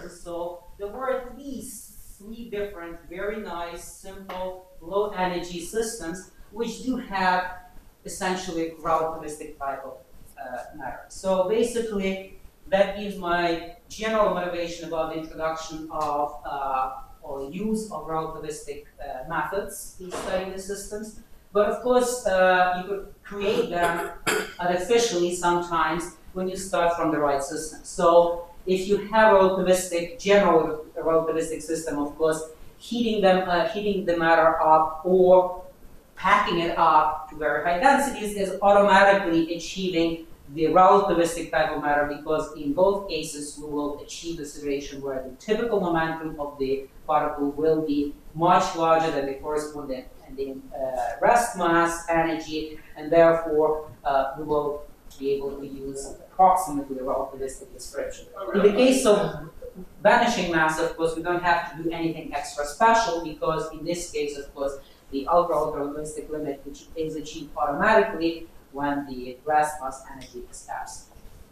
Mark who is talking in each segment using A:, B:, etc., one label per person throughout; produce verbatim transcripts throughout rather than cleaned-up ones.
A: or so, there were at least three different, very nice, simple, low-energy systems which do have essentially relativistic type of uh, matter. So basically, that gives my general motivation about the introduction of uh, or use of relativistic uh, methods in studying the systems. But of course, uh, you could create them artificially sometimes when you start from the right system. So if you have a relativistic, general relativistic system, of course, heating them, uh, heating the matter up or packing it up to very high densities is automatically achieving the relativistic type of matter, because in both cases we will achieve the situation where the typical momentum of the particle will be much larger than the corresponding and the uh, rest mass energy, and therefore uh, we will be able to use approximately a relativistic description. In the case of vanishing mass, of course, we don't have to do anything extra special, because in this case, of course, the ultra-ultra-relativistic limit, which is achieved automatically when the rest mass energy is absent.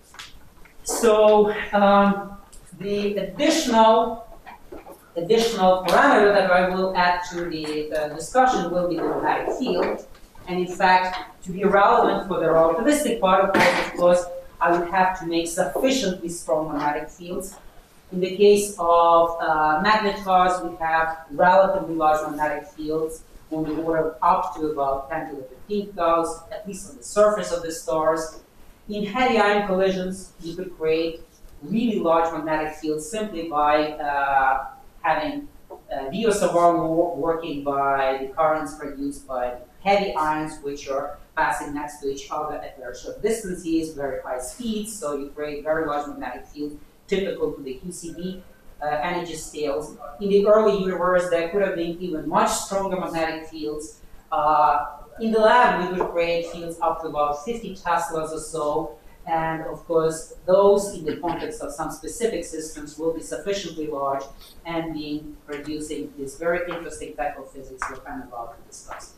A: So um, the additional additional parameter that I will add to the uh, discussion will be the magnetic field. And in fact, to be relevant for the relativistic particles, of course, I would have to make sufficiently strong magnetic fields. In the case of uh, magnetars, we have relatively large magnetic fields on the order of up to about ten to the fifteenth Gauss, at least on the surface of the stars. In heavy ion collisions, you could create really large magnetic fields simply by uh, having uh, Biot-Savart law working by the currents produced by heavy ions which are passing next to each other at very short distances, very high speeds, so you create very large magnetic fields typical to the Q C D uh, energy scales. In the early universe, there could have been even much stronger magnetic fields. Uh, in the lab, we could create fields up to about fifty Teslas or so, and of course, those in the context of some specific systems will be sufficiently large and be producing this very interesting type of physics we're kind of about to discuss.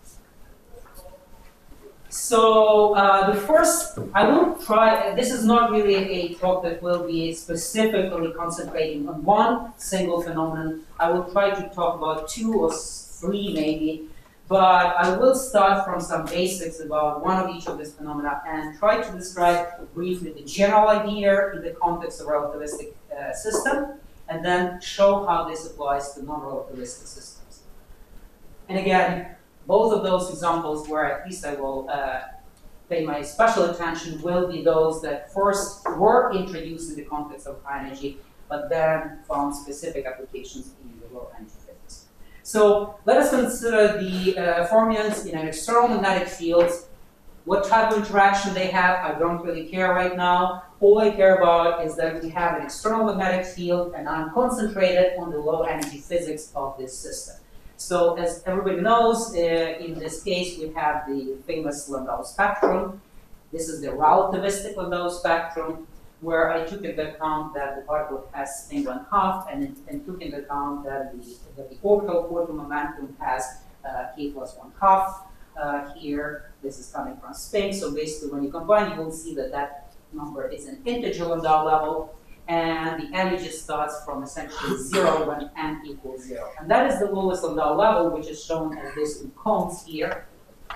A: So uh, the first, I will try, this is not really a talk that will be specifically concentrating on one single phenomenon. I will try to talk about two or three maybe, but I will start from some basics about one of each of these phenomena and try to describe briefly the general idea in the context of relativistic uh, system, and then show how this applies to non-relativistic systems. And again, both of those examples where at least I will uh, pay my special attention will be those that first were introduced in the context of high energy, but then found specific applications in the low energy physics. So let us consider the uh, fermions in an external magnetic field. What type of interaction they have, I don't really care right now. All I care about is that we have an external magnetic field, and I'm concentrated on the low energy physics of this system. So as everybody knows, uh, in this case, we have the famous Landau spectrum. This is the relativistic Landau spectrum, where I took into account that the particle has spin one half, and, and took into account that the, that the orbital quantum momentum has uh, k plus one half uh, here. This is coming from spin. So basically, when you combine, you will see that that number is an integer Landau level. And the energy starts from essentially zero when n equals zero. And that is the lowest Landau level, which is shown as this in cones here.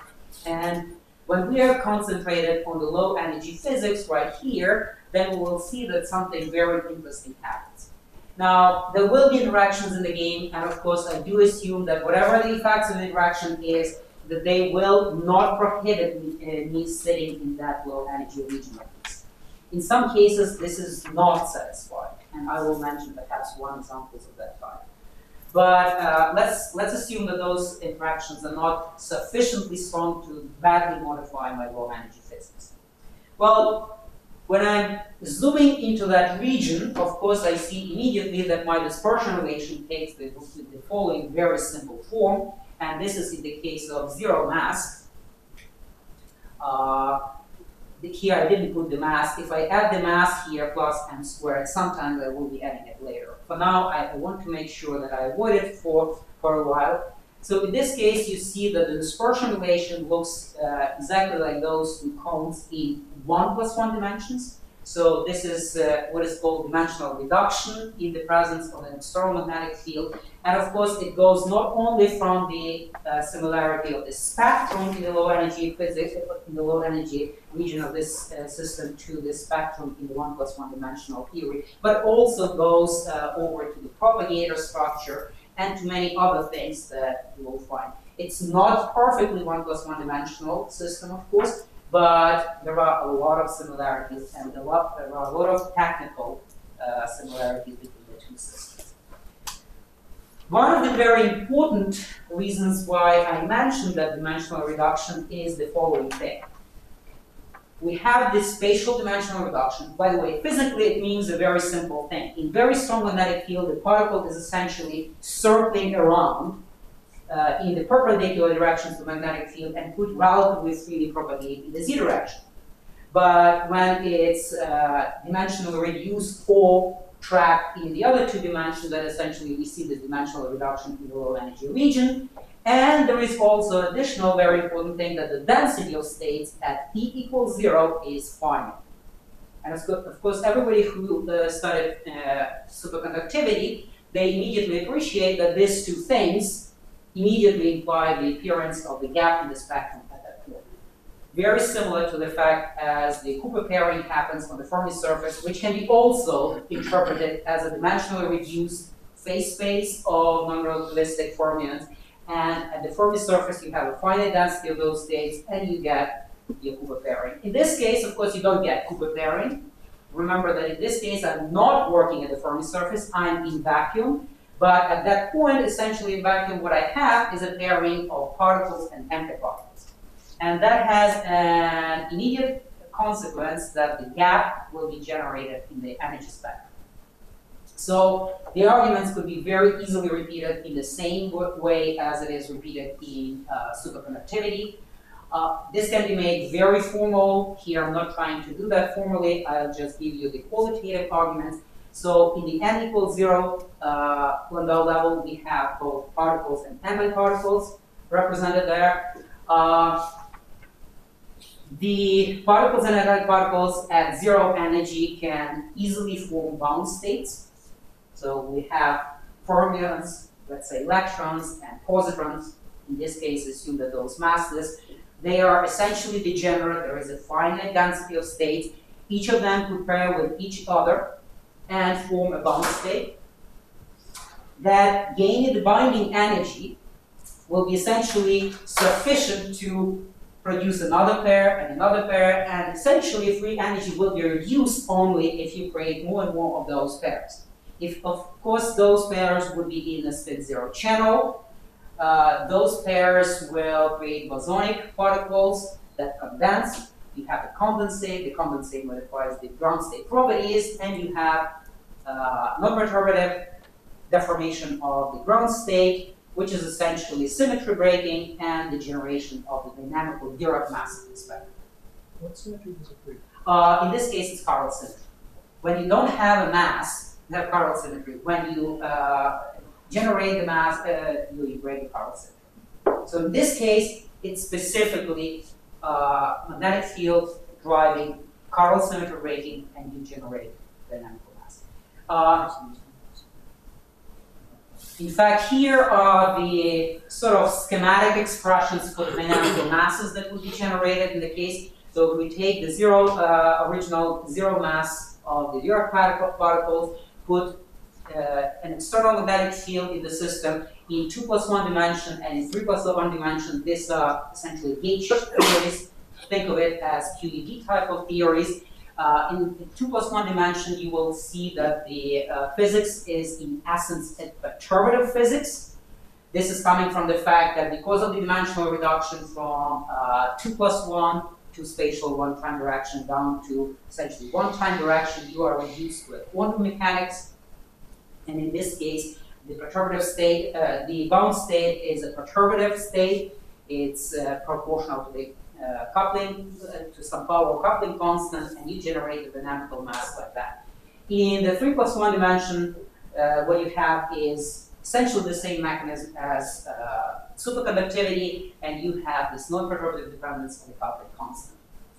A: And when we are concentrated on the low energy physics right here, then we will see that something very interesting happens. Now, there will be interactions in the game, and of course, I do assume that whatever the effects of the interaction is, that they will not prohibit me, uh, me sitting in that low energy region like this. In some cases, this is not satisfied, and I will mention perhaps one example of that type. But uh, let's, let's assume that those interactions are not sufficiently strong to badly modify my low energy physics. Well, when I'm zooming into that region, of course, I see immediately that my dispersion relation takes the, the following very simple form, and this is in the case of zero mass. Uh, Here I didn't put the mass. If I add the mass here plus m squared, sometimes I will be adding it later. For now, I want to make sure that I avoid it for, for a while. So in this case, you see that the dispersion relation looks uh, exactly like those two cones in one plus one dimensions. So this is uh, what is called dimensional reduction in the presence of an external magnetic field. And of course, it goes not only from the uh, similarity of the spectrum in the low energy physics, in the low energy region of this uh, system to the spectrum in the one plus one dimensional theory, but also goes uh, over to the propagator structure and to many other things that you will find. It's not perfectly one plus one dimensional system, of course, but there are a lot of similarities and a lot, there are a lot of technical uh, similarities between the two systems. One of the very important reasons why I mentioned that dimensional reduction is the following thing. We have this spatial dimensional reduction. By the way, physically it means a very simple thing. In very strong magnetic field, the particle is essentially circling around uh, in the perpendicular direction to the magnetic field and could relatively freely propagate in the z direction. But when it's uh, dimensionally reduced or trapped in the other two dimensions, then essentially we see this dimensional reduction in the low energy region. And there is also an additional very important thing that the density of states at t equals zero is finite. And of course, everybody who uh, studied uh, superconductivity, they immediately appreciate that these two things immediately imply the appearance of the gap in the spectrum at that point. Very similar to the fact as the Cooper pairing happens on the Fermi surface, which can be also interpreted as a dimensionally reduced phase space of non-relativistic fermions. And at the Fermi surface, you have a finite density of those states, and you get your Cooper pairing. In this case, of course, you don't get Cooper pairing. Remember that in this case, I'm not working at the Fermi surface, I'm in vacuum. But at that point, essentially in vacuum, what I have is a pairing of particles and antiparticles. And that has an immediate consequence that the gap will be generated in the energy spectrum. So the arguments could be very easily repeated in the same way as it is repeated in uh, superconductivity. Uh, this can be made very formal. Here I'm not trying to do that formally. I'll just give you the qualitative arguments. So in the n equals zero uh, Landau level, we have both particles and antiparticles represented there. Uh, the particles and antiparticles at zero energy can easily form bound states. So we have fermions, let's say electrons and positrons. In this case, assume that those massless. They are essentially degenerate. There is a finite density of states. Each of them could pair with each other and form a bound state. That gained binding energy will be essentially sufficient to produce another pair and another pair, and essentially free energy will be reduced only if you create more and more of those pairs. If, of course, those pairs would be in a spin zero channel, uh, those pairs will create bosonic particles that condense. You have a condensate, the condensate modifies the ground state properties, and you have uh, non-perturbative deformation of the ground state, which is essentially symmetry breaking and the generation of the dynamical Dirac mass in the spectrum.
B: What symmetry does it break?
A: Uh, in this case, it's chiral symmetry. When you don't have a mass, you have chiral symmetry. When you uh, generate the mass, uh, you break the chiral symmetry. So in this case, it's specifically uh, magnetic field driving chiral symmetry breaking, and you generate dynamical mass. Uh, in fact, here are the sort of schematic expressions for the dynamical masses that would be generated in the case. So if we take the zero uh, original zero mass of the Dirac particles, put uh, an external magnetic field in the system in two plus one dimension and in three plus one dimension. These are essentially gauge theories. Think of it as Q E D type of theories. Uh, in, in two plus one dimension, you will see that the uh, physics is in essence a perturbative physics. This is coming from the fact that because of the dimensional reduction from uh, two plus one to spatial one time direction down to essentially one time direction, you are reduced to quantum mechanics. And in this case, the perturbative state, uh, the bound state is a perturbative state. It's uh, proportional to the uh, coupling, uh, to some power coupling constant, and you generate a dynamical mass like that. In the three plus one dimension, uh, what you have is essentially the same mechanism as uh, superconductivity, and you have this non-perturbative dependence on the coupling constant.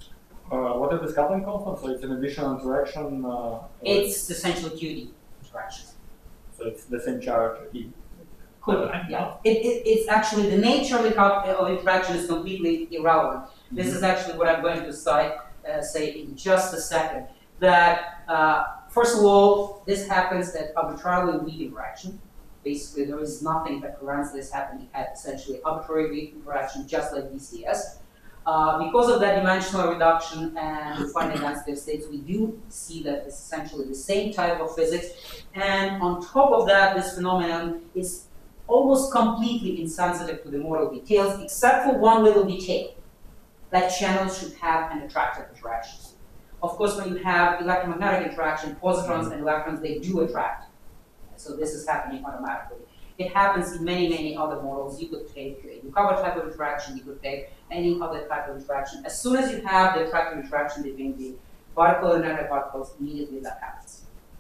C: Uh, what is this coupling constant? So it's an additional interaction. Uh,
A: It's essentially Q D interaction.
C: so it's the same charge E.
A: Could be, yeah. It, it, it's actually the nature of the cup- of interaction is completely irrelevant. Mm-hmm. This is actually what I'm going to cite, uh, say in just a second. That uh, first of all, this happens at arbitrarily weak interaction. Basically, there is nothing that prevents this happening at essentially arbitrary weak interaction, just like D C S. Uh, because of that dimensional reduction and defined density of states, we do see that it's essentially the same type of physics. And on top of that, this phenomenon is almost completely insensitive to the model details, except for one little detail, that channels should have an attractive interaction. Of course, when you have electromagnetic interaction, positrons and electrons, they do attract. So this is happening automatically. It happens in many, many other models. You could take a Yukawa type of interaction, you could take any other type of interaction. As soon as you have the attractive interaction between the particle and antiparticles, immediately that happens.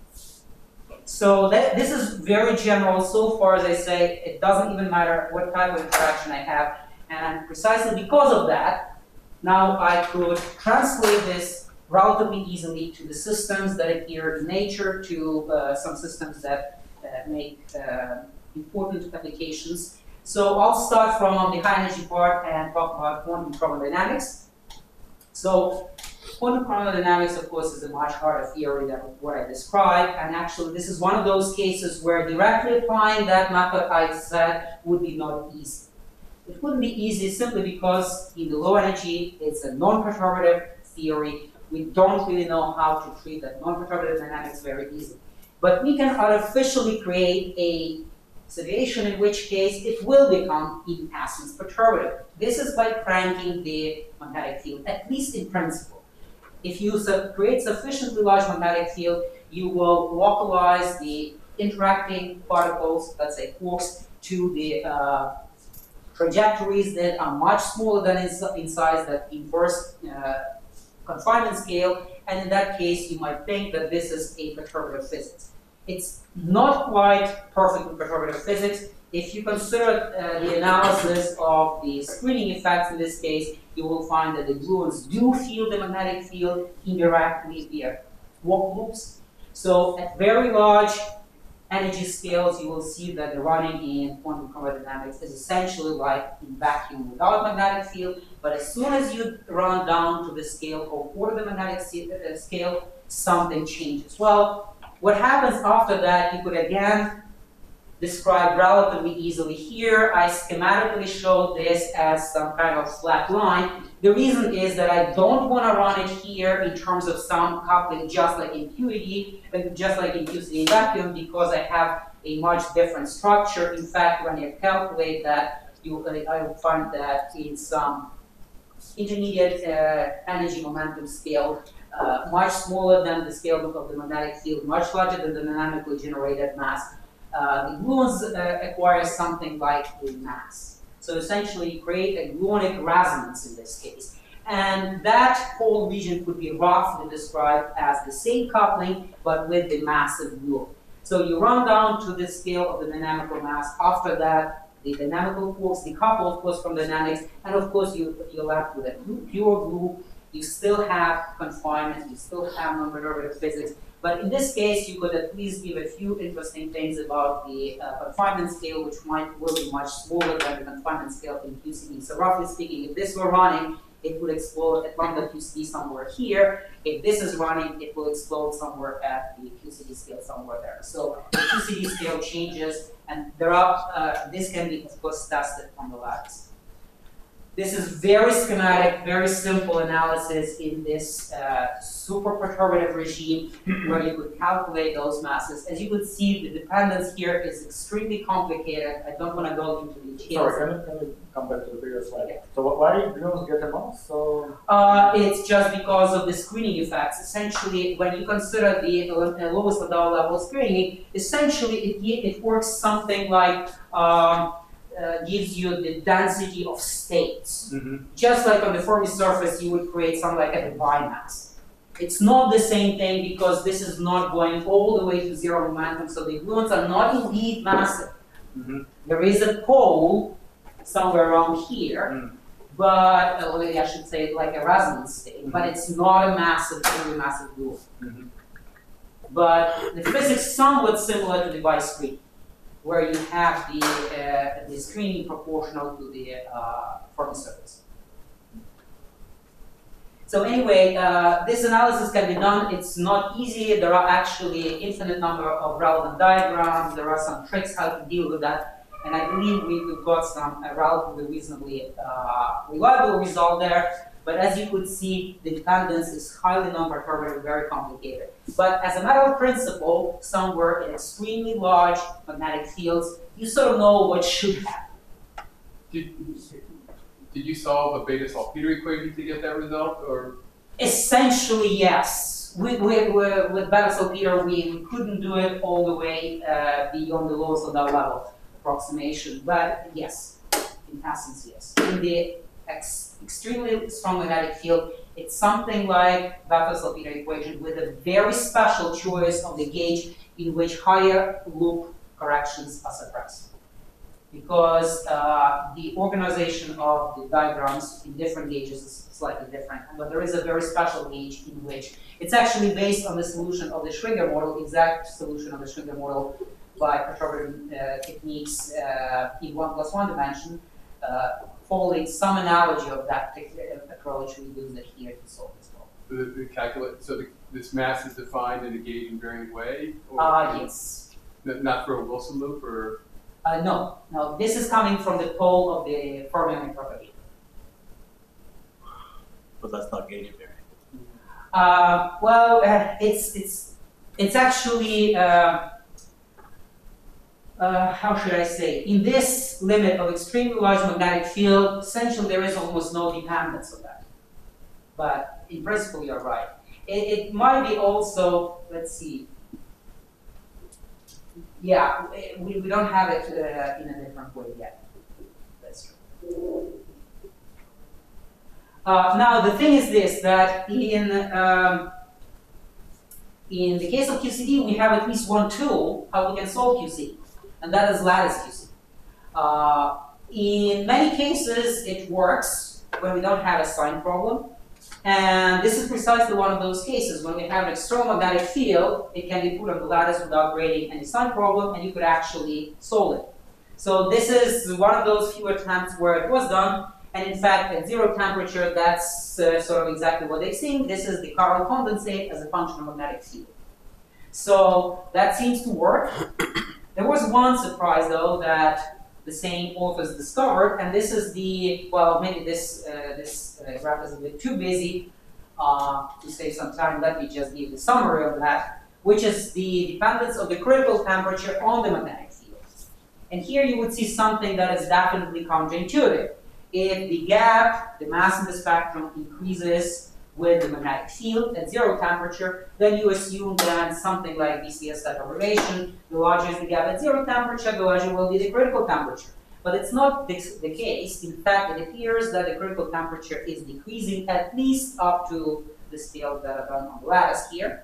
A: So that, this is very general. So far, as I say, it doesn't even matter what type of interaction I have. And precisely because of that, now I could translate this relatively easily to the systems that appear in nature, to uh, some systems that uh, make uh, important applications. So I'll start from the high energy part and talk about quantum chromodynamics. So quantum chromodynamics, of course, is a much harder theory than what I described. And actually, this is one of those cases where directly applying that method I said would be not easy. It wouldn't be easy simply because in the low energy, it's a non-perturbative theory. We don't really know how to treat that non-perturbative dynamics very easily. But we can artificially create a situation in which case it will become, in essence, perturbative. This is by cranking the magnetic field, at least in principle. If you create sufficiently large magnetic field, you will localize the interacting particles, let's say quarks, to the uh, trajectories that are much smaller than in, in size, that inverse uh, confinement scale, and in that case, you might think that this is a perturbative physics. It's not quite perfectly perturbative physics. If you consider uh, the analysis of the screening effects in this case, you will find that the gluons do feel the magnetic field indirectly via walk loops. So at very large energy scales, you will see that the running in quantum chromodynamics is essentially like in vacuum without magnetic field. But as soon as you run down to the scale or quarter the magnetic scale, something changes. Well, what happens after that, you could again describe relatively easily here. I schematically showed this as some kind of flat line. The reason is that I don't want to run it here in terms of some coupling just like in Q E D, just like in Q C D vacuum, because I have a much different structure. In fact, when you calculate that, you, I will find that in some intermediate uh, energy momentum scale, uh, much smaller than the scale of the magnetic field, much larger than the dynamically generated mass. Uh, the gluons uh, acquire something like a mass. So essentially, you create a gluonic resonance in this case. And that whole region could be roughly described as the same coupling, but with the massive gluon. So you run down to the scale of the dynamical mass. After that, the dynamical force decouple, of course, from dynamics. And of course, you, you're left with a pure glue. You still have confinement. You still have non-perturbative physics. But in this case, you could at least give a few interesting things about the uh, confinement scale, which might will be much smaller than the confinement scale in Q C D. So roughly speaking, if this were running, it would explode at lambda Q C D somewhere here. If this is running, it will explode somewhere at the Q C D scale somewhere there. So the Q C D scale changes, and there are uh, this can be, of course, tested on the labs. This is very schematic, very simple analysis in this uh, super perturbative regime where you could calculate those masses. As you could see, the dependence here is extremely complicated. I don't want to go into details.
C: Sorry, can you, can you come back to the previous slide? Yeah. So why gluons get a mass? So
A: uh, it's just because of the screening effects. Essentially, when you consider the uh, lowest level screening, essentially it, it works something like um, uh, gives you the density of states. Mm-hmm. Just like on the Fermi surface, you would create something like a bimass. It's not the same thing because this is not going all the way to zero momentum, so the gluons are not indeed massive. Mm-hmm. There is a pole somewhere around here, mm. but uh, I should say like a resonance state, but it's not a massive, really massive gluon.
C: Mhm.
A: But the physics is somewhat similar to device screening, where you have the, uh, the screening proportional to the uh, Fermi surface. So anyway, uh, this analysis can be done. It's not easy. There are actually infinite number of relevant diagrams. There are some tricks how to deal with that. And I believe we- we've got some uh, relatively reasonably uh, reliable result there. But as you could see, the dependence is highly non-perturbative, very complicated. But as a matter of principle, somewhere in extremely large magnetic fields, you sort of know what should happen.
D: Did, did you solve a beta salpeter equation to get that result, or?
A: Essentially, yes. With, with, with, with beta salpeter, we, we couldn't do it all the way uh, beyond the lowest of that level approximation. But yes, in essence, yes. In the ex extremely strong magnetic field, it's something like beta salpeter equation with a very special choice of the gauge in which higher loop corrections are suppressed. Because uh, the organization of the diagrams in different gauges is slightly different, but there is a very special gauge in which it's actually based on the solution of the Schwinger model, exact solution of the Schwinger model by perturbative uh, techniques uh, in one plus one dimension, uh, following some analogy of that approach. We use it here to solve this problem.
D: The, the calculate, so the, this mass is defined in a gauge invariant way? Or
A: Uh, yes.
D: n- Not for a Wilson loop, or?
A: Uh, no, no, this is coming from the pole of the fermionic propagator.
B: But that's not gauge invariant.
A: Uh, well, uh, it's it's it's actually uh, uh, how should I say? In this limit of extremely large magnetic field, essentially there is almost no dependence on that. But in principle, you're right. It, it might be also. Let's see. Yeah, we, we don't have it uh, in a different way yet. That's true. Uh, now, the thing is this, that in, um, in the case of Q C D, we have at least one tool how we can solve Q C D, and that is lattice Q C D. Uh, in many cases, it works when we don't have a sign problem. And this is precisely one of those cases. When we have an external magnetic field, it can be put on the lattice without creating any sign problem, and you could actually solve it. So this is one of those few attempts where it was done. And in fact, at zero temperature, that's uh, sort of exactly what they've seen. This is the chiral condensate as a function of magnetic field. So that seems to work. There was one surprise, though, that the same authors discovered, and this is the, well, maybe this uh, this uh, graph is a bit too busy uh, to save some time. Let me just give the summary of that, which is the dependence of the critical temperature on the magnetic field. And here you would see something that is definitely counterintuitive. If the gap, the mass in the spectrum, increases with the magnetic field at zero temperature, then you assume that something like B C S type aberration, the larger is the gap at zero temperature, the larger will be the critical temperature. But it's not this, the case. In fact, it appears that the critical temperature is decreasing at least up to the scale that I've done on the lattice here.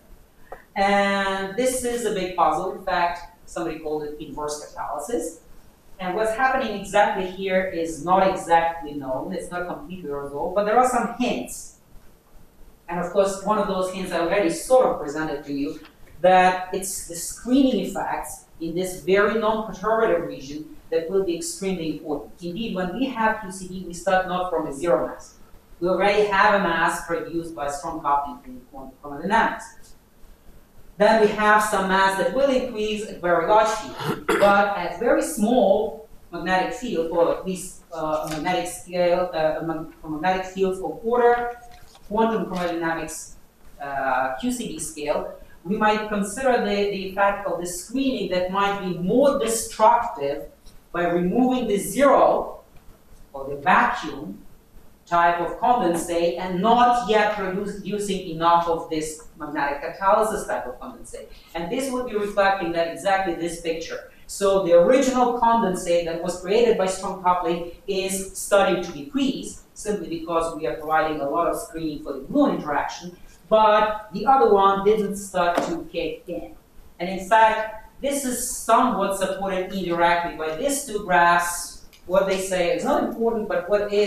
A: And this is a big puzzle. In fact, somebody called it inverse catalysis. And what's happening exactly here is not exactly known. It's not completely resolved, but there are some hints. And of course, one of those hints I already sort of presented to you, that it's the screening effects in this very non-perturbative region that will be extremely important. Indeed, when we have Q C D, we start not from a zero mass. We already have a mass produced by strong coupling in quantum thermodynamics. Then we have some mass that will increase at very large field, but at very small magnetic field, or at least uh, a magnetic scale, uh, a magnetic fields of order quantum chromodynamics uh, Q C D scale, we might consider the, the effect of the screening that might be more destructive by removing the zero or the vacuum type of condensate and not yet producing enough of this magnetic catalysis type of condensate. And this would be reflecting that exactly this picture. So the original condensate that was created by strong coupling is starting to decrease, simply because we are providing a lot of screening for the gluon interaction, but the other one didn't start to kick in. And in fact, this is somewhat supported indirectly by these two graphs. What they say is not important, but what is Uh,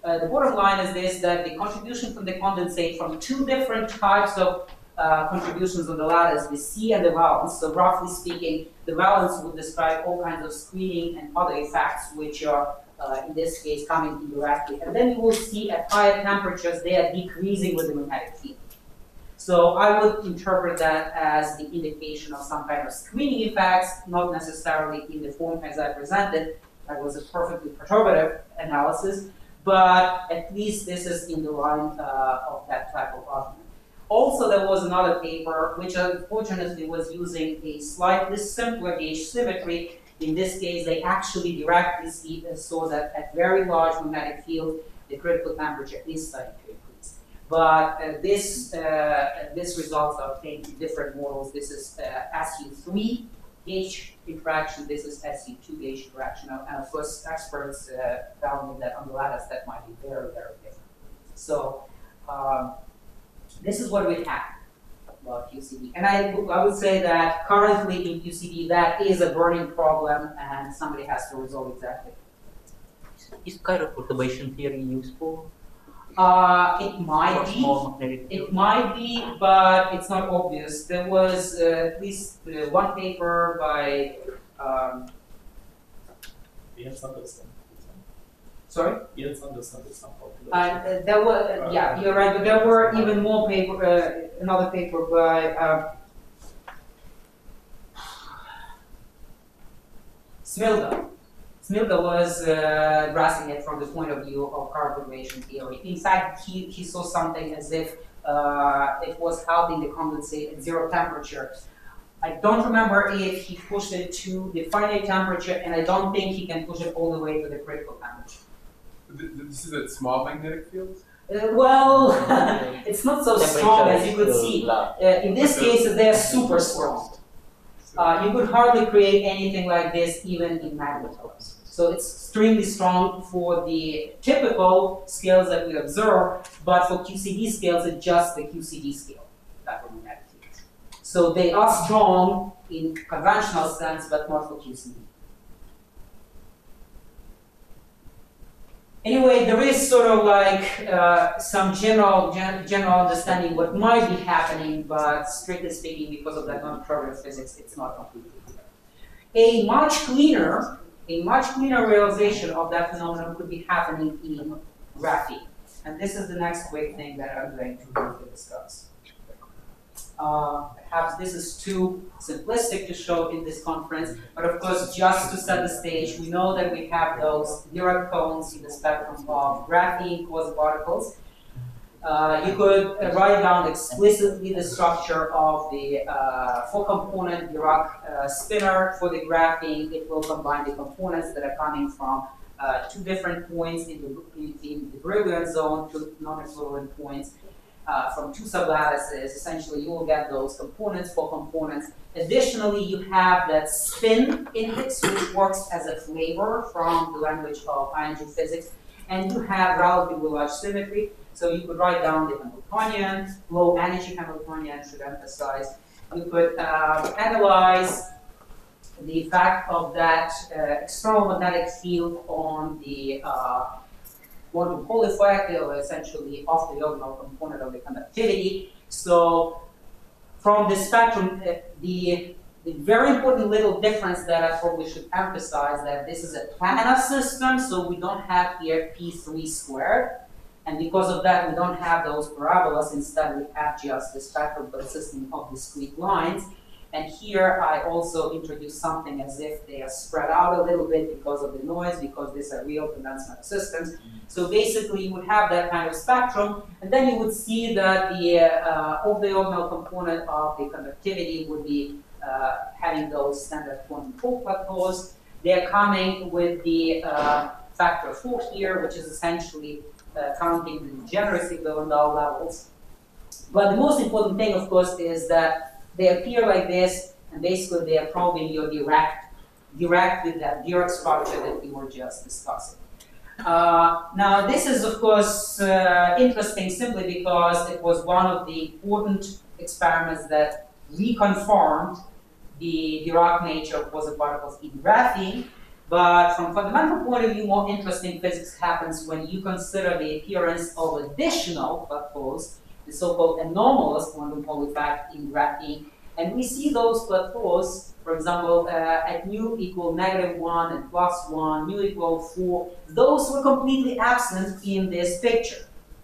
A: uh, the bottom line is this, that the contribution from the condensate from two different types of uh, contributions on the lattice, the C and the valence. So roughly speaking, the valence would describe all kinds of screening and other effects which are, uh, in this case, coming indirectly. And then you will see at higher temperatures, they are decreasing with the magnetic field. So I would interpret that as the indication of some kind of screening effects, not necessarily in the form as I presented. That was a perfectly perturbative analysis, but at least this is in the line uh, of that type of argument. Also, there was another paper which unfortunately was using a slightly simpler gauge symmetry. In this case, they actually directly see, uh, saw that at very large magnetic field, the critical temperature is starting to increase. But uh, this, uh, this results are obtained in different models. This is uh, S U three gauge interaction, this is S U two gauge interaction. And of course, experts uh, tell me that on the lattice that might be very, very different. So um, this is what we have about Q C D. And I, I would say that currently in Q C D, that is a burning problem and somebody has to resolve exactly.
E: Is chiral perturbation theory useful?
A: Uh, it might
E: for
A: be.
E: small magnetic
A: It
E: field?
A: might be, but it's not obvious. There was uh, at least uh, one paper by, um,
C: Jens Anderson.
A: sorry?
C: Jens Anderson is some population.
A: And uh, there were, uh, yeah, you're right, but there were even more paper, uh, another paper by uh, Smilda. Smilda was uh, addressing it from the point of view of chiral perturbation theory. In fact, he, he saw something as if uh, it was helping the condensate at zero temperature. I don't remember if he pushed it to the finite temperature, and I don't think he can push it all the way to the critical temperature.
D: This is at small magnetic fields?
A: Uh, well, it's not so strong as you could see. Uh, in this case, they're super strong. Uh, you could hardly create anything like this even in magnetons. So it's extremely strong for the typical scales that we observe, but for Q C D scales, it's just the Q C D scale type of magnetic fields. So they are strong in conventional sense, but not for Q C D. Anyway, there is sort of like uh, some general gen general understanding what might be happening, but strictly speaking, because of that non-perturbative physics, it's not completely clear. A much cleaner, a much cleaner realization of that phenomenon could be happening in graphene, and this is the next quick thing that I'm going to briefly discuss. Uh, perhaps this is too simplistic to show in this conference, but of course, just to set the stage, we know that we have those Dirac cones in the spectrum of graphene quasiparticles. Uh, you could uh, write down explicitly the structure of the uh, four-component Dirac uh, spinner for the graphene. It will combine the components that are coming from uh, two different points in the, in, in the Brillouin zone, two non-equivalent points. Uh, from two sublattices, essentially you will get those components, four components. Additionally, you have that spin index, which works as a flavor from the language of I N G physics, and you have relatively large symmetry. So you could write down the Hamiltonian, low energy Hamiltonian, should emphasize. You could uh, analyze the effect of that uh, external magnetic field on the uh, quantum Hall effect, or essentially off the orbital component of the conductivity. So from the spectrum, uh, the, the very important little difference that I probably should emphasize that this is a planar system, so we don't have here P three squared. And because of that, we don't have those parabolas. Instead, we have just the spectrum consisting of discrete lines. And here I also introduce something as if they are spread out a little bit because of the noise, because these are real condensed matter systems. So basically you would have that kind of spectrum, and then you would see that the uh, off-diagonal component of the conductivity would be uh, having those standard quantum Hall plateaus. They're coming with the uh, factor four here, which is essentially uh, counting the degeneracy Landau levels. But the most important thing, of course, is that they appear like this, and basically they are probing your direct, direct with that Dirac structure that we were just discussing. Uh, now, this is, of course, uh, interesting simply because it was one of the important experiments that reconfirmed the Dirac nature of quasiparticles in graphene. But from fundamental point of view, more interesting physics happens when you consider the appearance of additional plateaus, the so-called anomalous quantum Hall effect in graphene. And we see those plateaus, for example, uh, at mu equal negative one and plus one, mu equal four. Those were completely absent in this picture.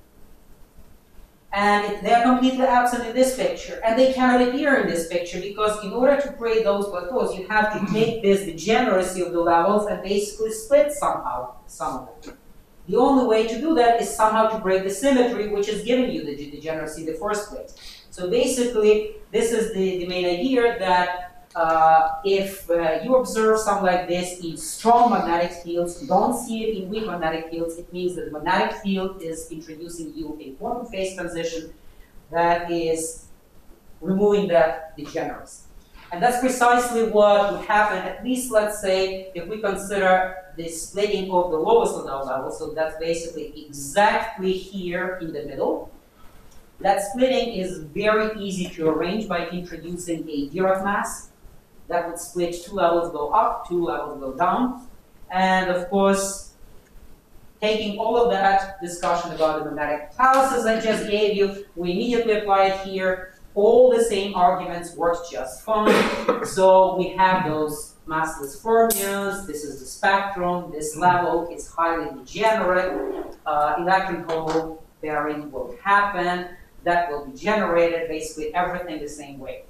A: And they're completely absent in this picture. And they cannot appear in this picture because in order to create those plateaus, you have to take this degeneracy of the levels and basically split somehow some of it. The only way to do that is somehow to break the symmetry, which is giving you the degeneracy in the first place. So basically, this is the, the main idea that uh, if uh, you observe something like this in strong magnetic fields, you don't see it in weak magnetic fields, it means that the magnetic field is introducing you a quantum phase transition that is removing that degeneracy. And that's precisely what would happen, at least let's say, if we consider the splitting of the lowest Liddell level, so that's basically exactly here in the middle. That splitting is very easy to arrange by introducing a Dirac mass. That would split two levels go up, two levels go down. And of course, taking all of that discussion about the magnetic palaces I just gave you, we immediately apply it here. All the same arguments work just fine. So we have those massless fermions, this is the spectrum, this level is highly degenerate, uh, electron hole pairing will happen, that will be generated, basically everything the same way.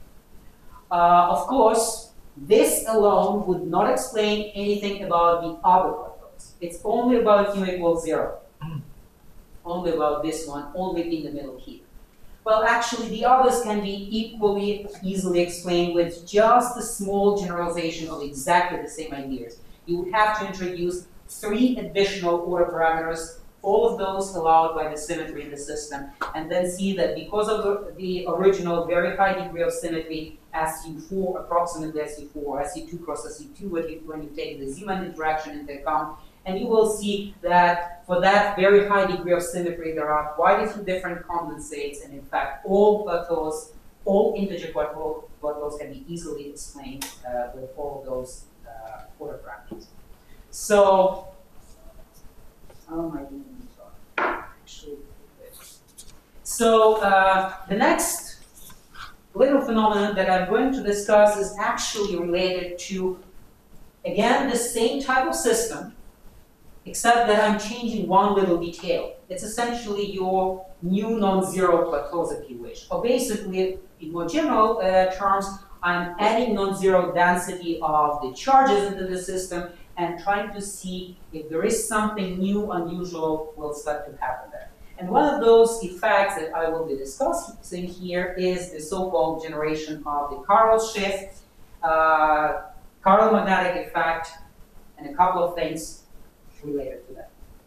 A: Uh, of course, this alone would not explain anything about the other plateaus. It's only about mu equals zero. Only about this one, only in the middle here. Well, actually, the others can be equally easily explained with just a small generalization of exactly the same ideas. You would have to introduce three additional order parameters, all of those allowed by the symmetry in the system, and then see that because of the, the original very high degree of symmetry, S U four, approximately S U four, S U two cross S U two, when you, when you take the Zeeman interaction into account, and you will see that for that very high degree of symmetry, there are quite a few different condensates, and in fact, all plateaus, all integer plateaus, plateaus can be easily explained uh, with all of those uh, order parameters. So, oh my goodness, actually, so uh, the next little phenomenon that I'm going to discuss is actually related to, again, the same type of system, except that I'm changing one little detail. It's essentially your new non-zero plateaus, if you wish. Or basically, in more general uh, terms, I'm adding non-zero density of the charges into the system and trying to see if there is something new, unusual will start to happen there. And one of those effects that I will be discussing here is the so-called generation of the Carl shift, uh, Carl magnetic effect, and a couple of things related to that.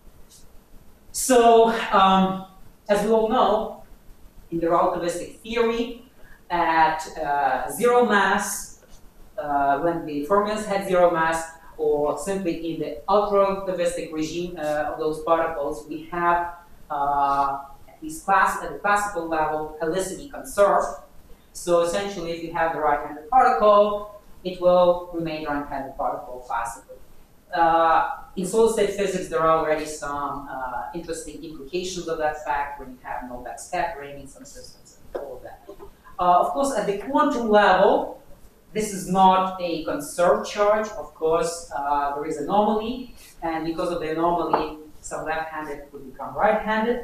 A: So, um, as we all know, in the relativistic theory, at uh, zero mass, uh, when the fermions had zero mass, or simply in the ultra-relativistic regime uh, of those particles, we have uh, at least class, at the classical level, helicity conserved. So essentially, if you have the right-handed particle, it will remain right-handed particle classically. Uh, in solid-state physics, there are already some uh, interesting implications of that fact when you have no backscattering in some systems and all of that. Uh, of course, at the quantum level, this is not a conserved charge. Of course, uh, there is anomaly, and because of the anomaly, some left-handed would become right-handed.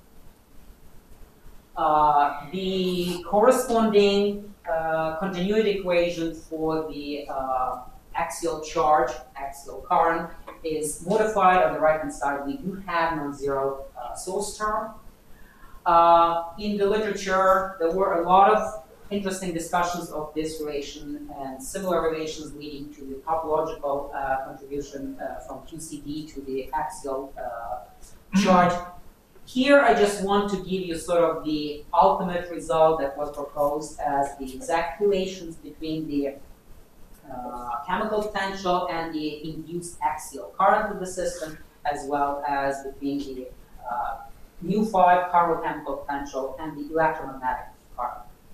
A: Uh, the corresponding uh, continuity equation for the uh, axial charge, axial current, is modified. On the right-hand side, we do have non-zero uh, source term. Uh, in the literature, there were a lot of interesting discussions of this relation and similar relations leading to the topological uh, contribution uh, from Q C D to the axial uh, charge. Here, I just want to give you sort of the ultimate result that was proposed as the exact relations between the uh, chemical potential and the induced axial current of the system, as well as between the uh, mu five chemical potential and the electromagnetic current.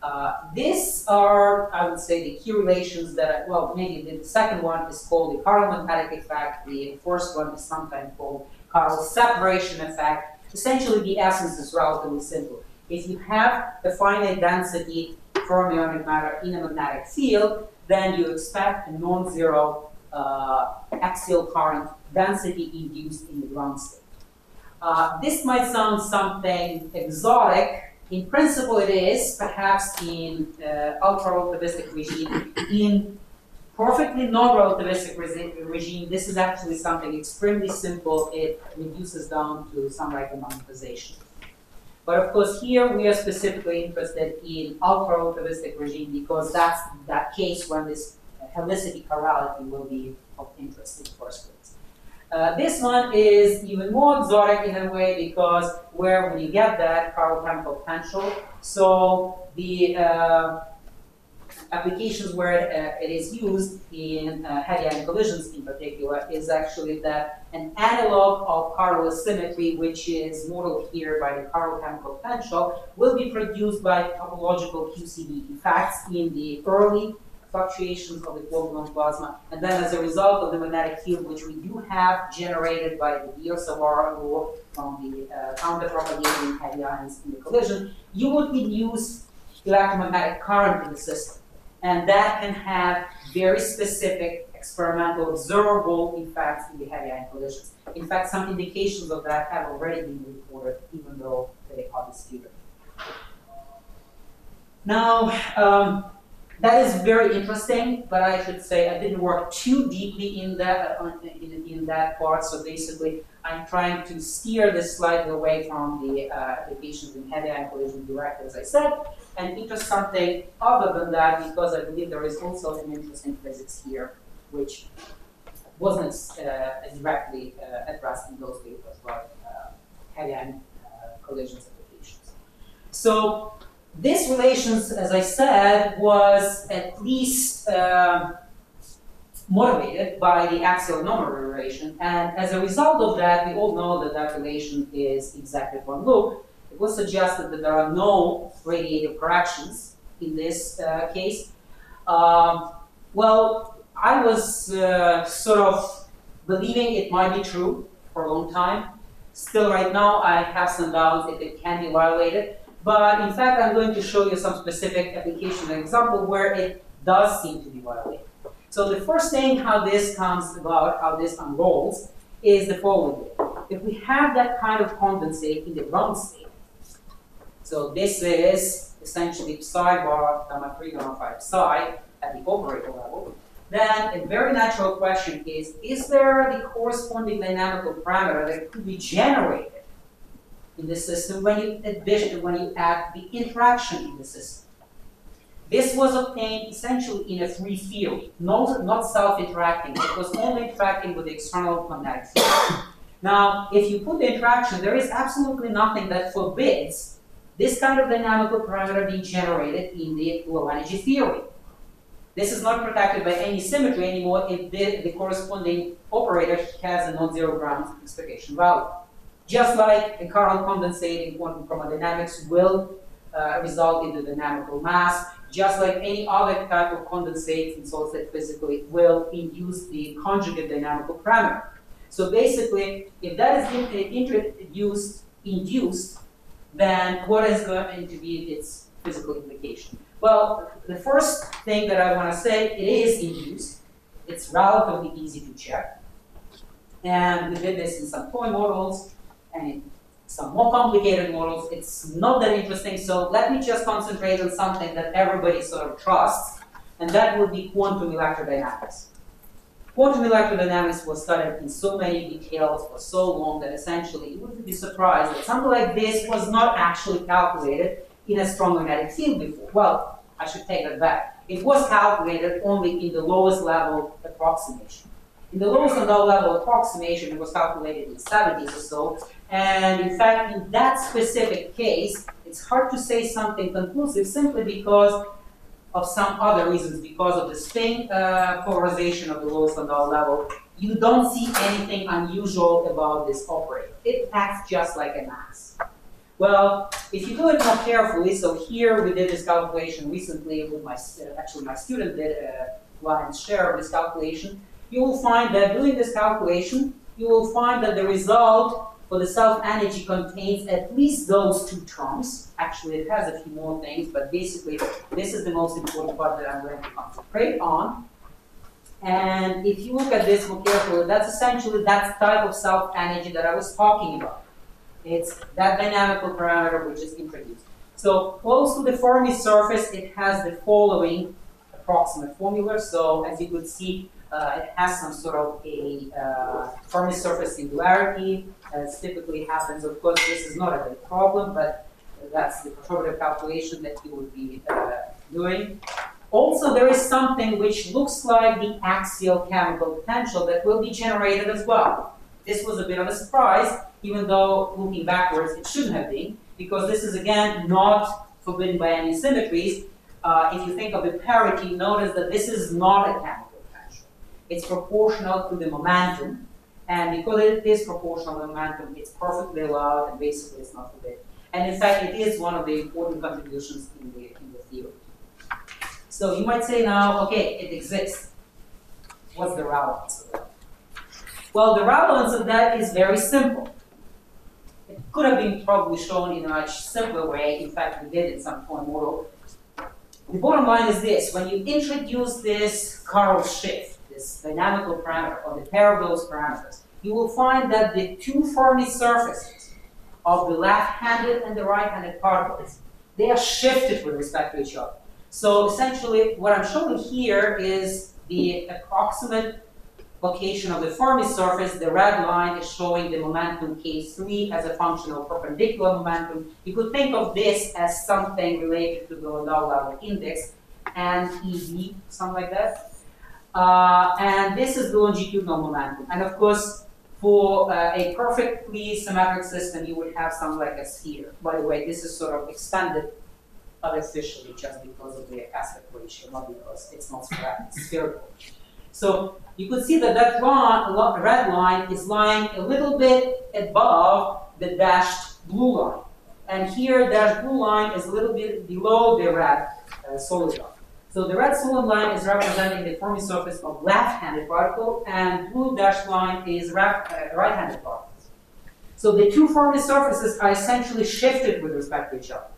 A: Uh, these are, I would say, the key relations that, well, maybe the second one is called the Carl magnetic effect. The first one is sometimes called Carl's separation effect. Essentially, the essence is relatively simple. If you have a finite density fermionic matter in a magnetic field, then you expect a non-zero uh, axial current density induced in the ground state. Uh, this might sound something exotic. In principle, it is, perhaps in uh, ultra-relativistic regime. In perfectly non-relativistic regime, this is actually something extremely simple. It reduces down to some like a monetization. But of course, here we are specifically interested in ultra-relativistic regime because that's that case when this helicity chirality will be of interest in the first place. Uh, this one is even more exotic in a way because where when you get that Carl chemical potential, so the uh, applications where uh, it is used in uh, heavy ion collisions in particular is actually that an analog of Carl symmetry, which is modeled here by the Carl chemical potential, will be produced by topological Q C D effects in the early fluctuations of the quantum plasma, and then as a result of the magnetic field, which we do have generated by the Biot-Savart law from the uh, counter-propagating heavy ions in the collision, you would induce electromagnetic current in the system. And that can have very specific experimental observable effects in the heavy ion collisions. In fact, some indications of that have already been reported, even though they are disputed. Now, um, that is very interesting, but I should say I didn't work too deeply in that uh, in, in that part. So basically, I'm trying to steer this slightly away from the uh, applications in heavy ion collision directly, as I said, and into something other than that, because I believe there is also an interesting physics here, which wasn't uh, directly uh, addressed in those papers, but uh, heavy ion uh, collisions applications. So. This relations, as I said, was at least uh, motivated by the axial number relation, and as a result of that, we all know that that relation is exactly one loop. It was suggested that there are no radiative corrections in this uh, case. Um, well, I was uh, sort of believing it might be true for a long time. Still, right now, I have some doubts if it can be violated. But in fact, I'm going to show you some specific application and example where it does seem to be violated. So the first thing how this comes about, how this unrolls, is the following. If we have that kind of condensate in the ground state, so this is essentially psi bar gamma three gamma five psi at the operator level, then a very natural question is, is there the corresponding dynamical parameter that could be generated in the system when you addition, when you add the interaction in the system? This was obtained essentially in a free field, not, not self-interacting. It was only interacting with the external magnetic field. Now, if you put the interaction, there is absolutely nothing that forbids this kind of dynamical parameter being generated in the low energy theory. This is not protected by any symmetry anymore if the, the corresponding operator has a non-zero ground expectation value. Just like the current condensate in quantum chromodynamics will uh, result in the dynamical mass, just like any other type of condensate in solid state physically will induce the conjugate dynamical parameter. So basically, if that is introduced, induced, then what is going to be its physical implication? Well, the first thing that I want to say, it is induced. It's relatively easy to check. And we did this in some toy models and in some more complicated models. It's not that interesting, so let me just concentrate on something that everybody sort of trusts, and that would be quantum electrodynamics. Quantum electrodynamics was studied in so many details for so long that essentially you wouldn't be surprised that something like this was not actually calculated in a strong magnetic field before. Well, I should take that back. It was calculated only in the lowest level approximation. In the lowest and low level approximation, it was calculated in the seventies or so. And in fact, in that specific case, it's hard to say something conclusive simply because of some other reasons. Because of the spin uh, polarization of the lowest and low level, you don't see anything unusual about this operator. It acts just like a mass. Well, if you do it more carefully, so here we did this calculation recently with my, uh, actually my student did a lion's share of this calculation. You will find that doing this calculation, you will find that the result for the self-energy contains at least those two terms. Actually, it has a few more things, but basically, this is the most important part that I'm going to concentrate on. And if you look at this more carefully, that's essentially that type of self-energy that I was talking about. It's that dynamical parameter which is introduced. So close to the Fermi surface, it has the following approximate formula. So as you could see, uh, it has some sort of a uh, Fermi surface singularity, as typically happens. Of course, this is not a big problem, but that's the perturbative calculation that you would be uh, doing. Also, there is something which looks like the axial chemical potential that will be generated as well. This was a bit of a surprise, even though looking backwards it shouldn't have been, because this is again not forbidden by any symmetries. Uh, if you think of the parity, notice that this is not a chemical potential. It's proportional to the momentum, and because it is proportional to momentum, it's perfectly allowed, and basically it's not forbidden. And in fact, it is one of the important contributions in the, in the theory. So you might say now, okay, it exists. What's the relevance of that? Well, the relevance of that is very simple. It could have been probably shown in a much simpler way. In fact, we did in some point model. The bottom line is this: when you introduce this Carl shift, this dynamical parameter, or the pair of those parameters, you will find that the two Fermi surfaces of the left-handed and the right-handed particles, they are shifted with respect to each other. So essentially, what I'm showing here is the approximate location of the Fermi surface. The red line is showing the momentum K three as a function of perpendicular momentum. You could think of this as something related to the Landau level index and E V, something like that. Uh, and this is the longitudinal momentum. And of course, for uh, a perfectly symmetric system, you would have something like a sphere. By the way, this is sort of extended artificially just because of the aspect ratio, not because it's not spherical. So you could see that that line, red line is lying a little bit above the dashed blue line. And here, dashed blue line is a little bit below the red uh, solid line. So the red solid line is representing the Fermi surface of left-handed particle, and blue dashed line is right, uh, right-handed particles. So the two Fermi surfaces are essentially shifted with respect to each other.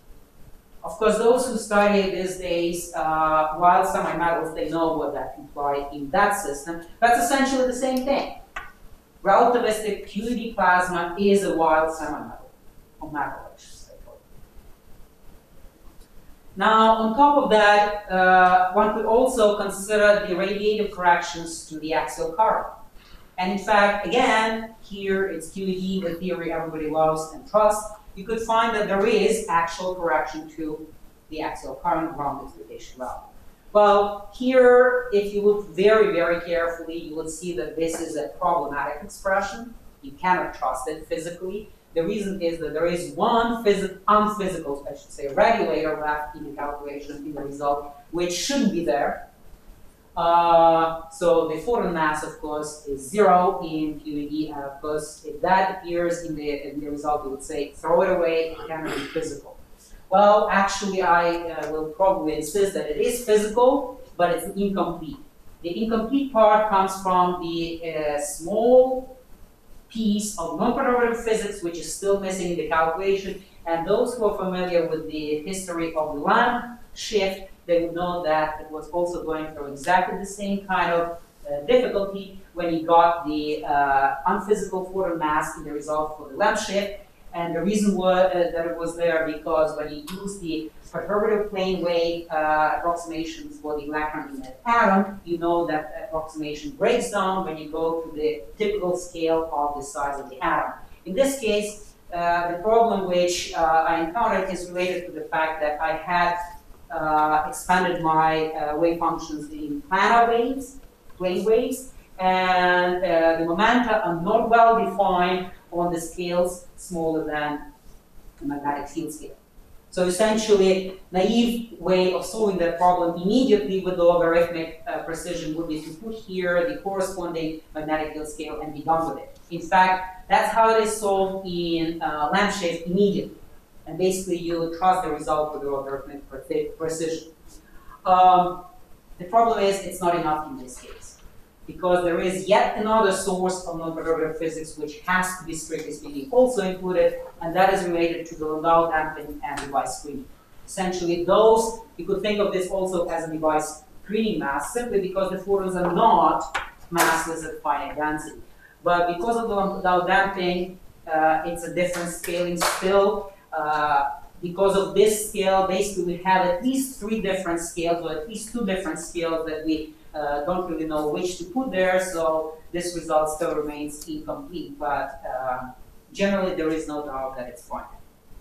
A: Of course, those who study these days uh, wild semi-metals, they know what that implies in that system. That's essentially the same thing. Relativistic Q E D plasma is a wild semi-metal, or metal, I should say. Now, on top of that, uh, one could also consider the radiative corrections to the axial current. And in fact, again, here it's Q E D, the theory everybody loves and trusts. You could find that there is actual correction to the axial current ground excitation level. Well, here, if you look very, very carefully, you will see that this is a problematic expression. You cannot trust it physically. The reason is that there is one unphysical, I should say, regulator left in the calculation, in the result, which shouldn't be there. Uh, so the photon mass, of course, is zero in Q E D, and of course, if that appears in the, in the result, you would say, throw it away, it cannot be physical. Well, actually, I uh, will probably insist that it is physical, but it's incomplete. The incomplete part comes from the uh, small piece of non-perturbative physics, which is still missing in the calculation, and those who are familiar with the history of the Lamb shift, they would know that it was also going through exactly the same kind of uh, difficulty when you got the uh, unphysical photon mass in the result for the Lamb shift. And the reason was, uh, that it was there because when you use the perturbative plane wave uh, approximations for the electron-embedded atom, you know that approximation breaks down when you go to the typical scale of the size of the atom. In this case, uh, the problem which uh, I encountered is related to the fact that I had Uh, expanded my uh, wave functions in planar waves, plane waves, and uh, the momenta are not well defined on the scales smaller than the magnetic field scale. So essentially, naive way of solving that problem immediately with the logarithmic uh, precision would be to put here the corresponding magnetic field scale and be done with it. In fact, that's how it is solved in uh, lampshade immediately. And basically, you trust the result with the logarithmic pre precision. Um, the problem is it's not enough in this case, because there is yet another source of non-perturbative physics which has to be, strictly speaking, also included, and that is related to the Landau damping and device screening. Essentially, those, you could think of this also as a device screening mass, simply because the photons are not massless at finite density. But because of the Landau damping, uh, it's a different scaling still. Uh, because of this scale, basically we have at least three different scales, or at least two different scales that we uh, don't really know which to put there, so this result still remains incomplete, but uh, generally there is no doubt that it's finite.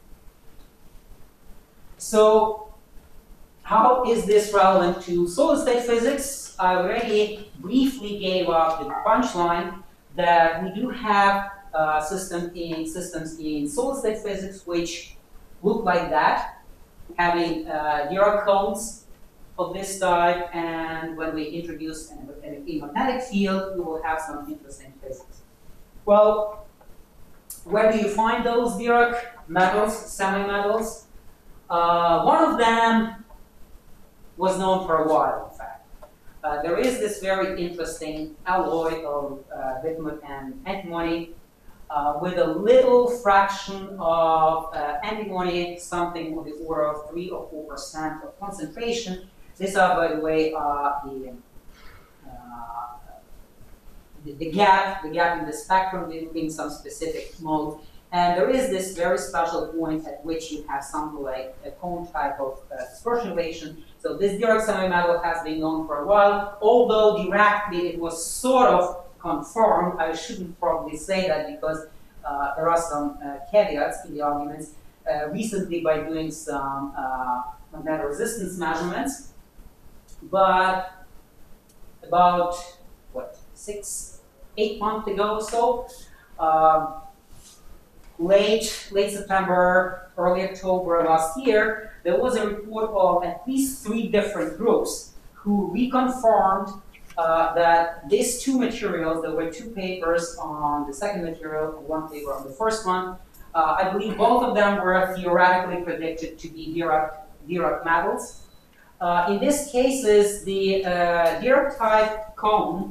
A: So, how is this relevant to solid-state physics? I already briefly gave up the punchline that we do have uh, system in systems in solid-state physics which look like that, having uh, Dirac cones of this type, and when we introduce an, an, a magnetic field, we will have some interesting physics. Well, where do you find those Dirac metals, semi-metals? Uh, one of them was known for a while, in fact. Uh, there is this very interesting alloy of uh, bismuth and antimony uh, with a little fraction of uh, antimony, something of the order of three or four percent of concentration. These are, by the way, uh, the, uh, the, the gap, the gap in the spectrum between some specific mode. And there is this very special point at which you have something like a cone type of uh, dispersion relation. So this Dirac semi-metal has been known for a while, although directly it was sort of confirmed. I shouldn't probably say that because uh, there are some uh, caveats in the arguments. Uh, recently, by doing some uh, magnetic resistance measurements, but about what six, eight months ago or so, uh, late late September, early October last year, there was a report of at least three different groups who reconfirmed uh, that these two materials, there were two papers on the second material and one paper on the first one. Uh, I believe both of them were theoretically predicted to be Dirac, Dirac metals. Uh, in these cases, the uh, Dirac type cone,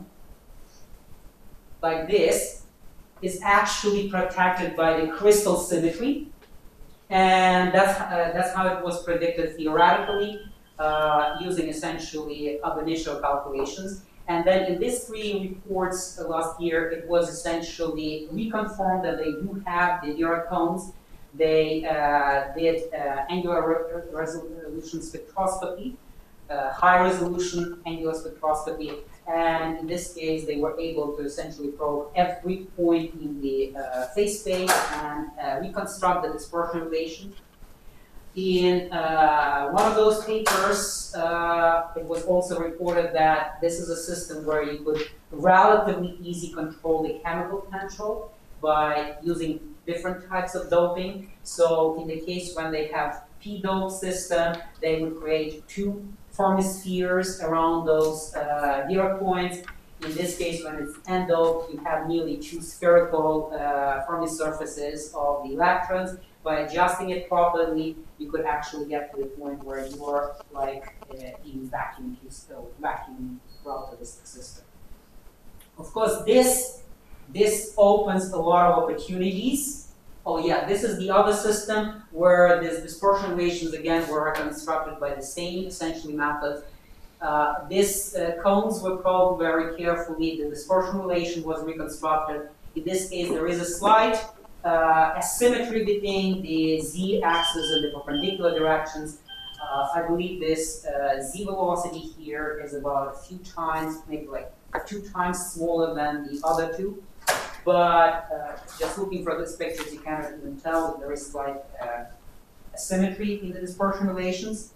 A: like this, is actually protected by the crystal symmetry, and that's uh, that's how it was predicted theoretically, uh, using essentially ab initio calculations. And then in these three reports uh, last year, it was essentially reconfirmed that they do have the Dirac cones. They uh, did uh, angular re resolution spectroscopy, uh, high resolution angular spectroscopy, and in this case, they were able to essentially probe every point in the uh, phase space and uh, reconstruct the dispersion relation. In uh, one of those papers, uh, it was also reported that this is a system where you could relatively easy control the chemical potential by using different types of doping. So in the case when they have p-dope system, they would create two Fermi spheres around those uh, Dirac points. In this case, when it's n-dope, you have nearly two spherical uh, Fermi surfaces of the electrons. By adjusting it properly, you could actually get to the point where you're like uh, in vacuum, vacuum relativistic system. Of course, this this opens a lot of opportunities. Oh yeah, this is the other system where these dispersion relations again were constructed by the same essentially method. Uh, these uh, cones were probed very carefully. The dispersion relation was reconstructed. In this case, there is a slight uh, asymmetry between the z-axis and the perpendicular directions. Uh, I believe this uh, z velocity here is about a few times, maybe like two times smaller than the other two. But uh, just looking for this picture, you cannot even tell that there is slight uh, asymmetry in the dispersion relations.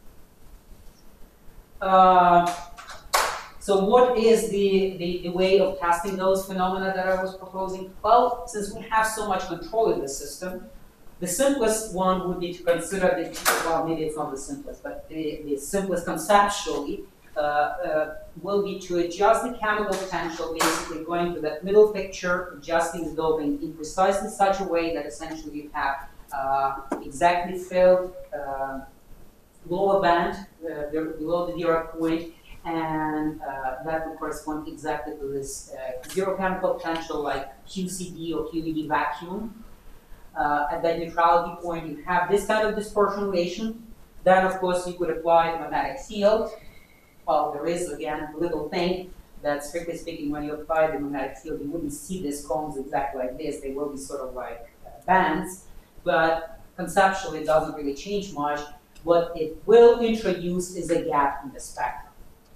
A: Uh, so what is the, the, the way of testing those phenomena that I was proposing? Well, since we have so much control in the system, The simplest one would be to consider the, well, maybe it's not the simplest, but the, the simplest conceptually uh, uh, will be to adjust the chemical potential, basically going to that middle picture, adjusting the doping in precisely such a way that essentially you have uh, exactly filled uh, lower band uh, below the zero point, and uh, that would correspond exactly to this uh, zero chemical potential like Q C D or Q E D vacuum. Uh, at that neutrality point, you have this kind of dispersion relation. Then, of course, you could apply the magnetic field. Well, there is, again, a little thing that, strictly speaking, when you apply the magnetic field, you wouldn't see these cones exactly like this. They will be sort of like uh, bands. But conceptually, it doesn't really change much. What it will introduce is a gap in the spectrum.